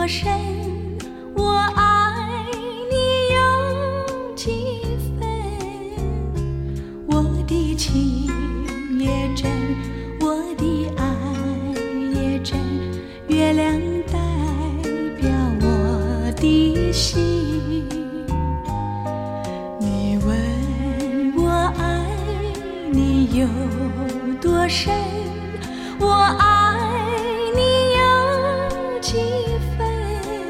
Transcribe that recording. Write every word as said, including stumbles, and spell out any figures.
多深，我爱你有几分。我的情也真，我的爱也真，月亮代表我的心。你问我爱你有多深，我爱你有几分。